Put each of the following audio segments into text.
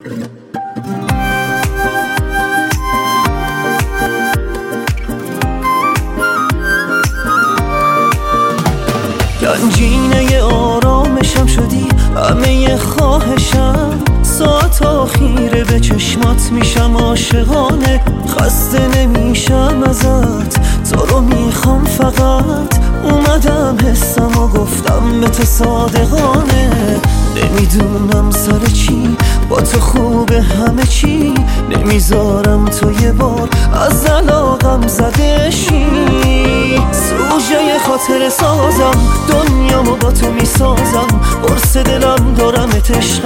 گنجینه آرامشم شدی، همه خواهشم ساعت آخیره به چشمات میشم عاشقانه، خسته نمیشم ازت، تو رو میخوام فقط، اومدم حسم و گفتم به تو صادقانه، نمیدونم سر چی با تو خوبه همه چی، نمیذارم تو یه بار از علاقم زده شی، سوژه خاطر سازم، دنیامو با تو میسازم، قرص دلم دارمت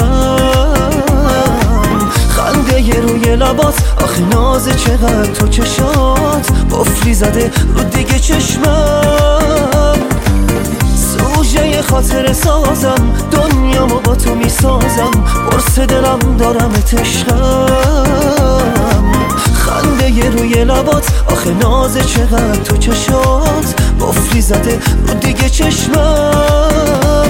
عشقم، خنده ی روی لبات، آخه ناز چقدر تو چشات، قفلی زده رو دیگه چشمم، سوژه خاطر سازم، دنیامو با تو میسازم، قرص دلم دارمت عشقم، خنده ی روی لبات، آخه ناز چقدر تو چشات، قفلی زده رو دیگه چشمم.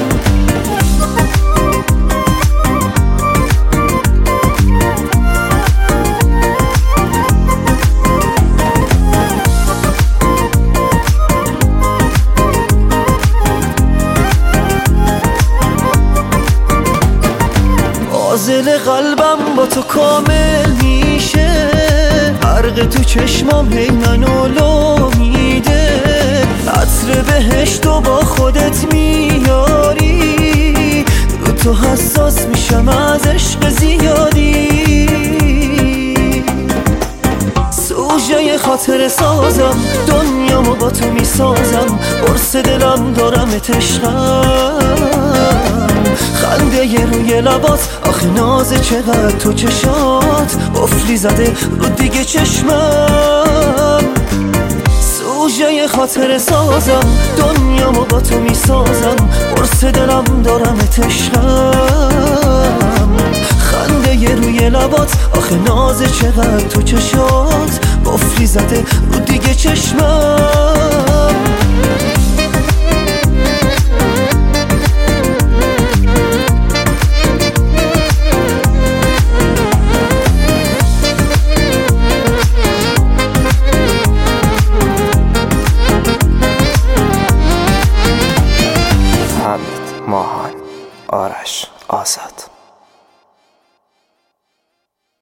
فاضل قلبم با تو کامل میشه، غرق تو چشمام هی منو لو میده، عطر بهشت و با خودت میاری، رو تو حساس میشم از عشق زیادی، سوژه خاطر سازم، دنیامو با تو میسازم، قرص دلم دارمت عشقم، خنده ی روی لبات، آخه ناز چقدر تو چشات، قفلی زده رو دیگه چشمم، سوژه خاطر سازم، دنیامو با تو میسازم، قرص دلم دارمت عشقم، خنده ی روی لبات، آخه ناز چقدر تو چشات، قفلی زده رو دیگه چشمم.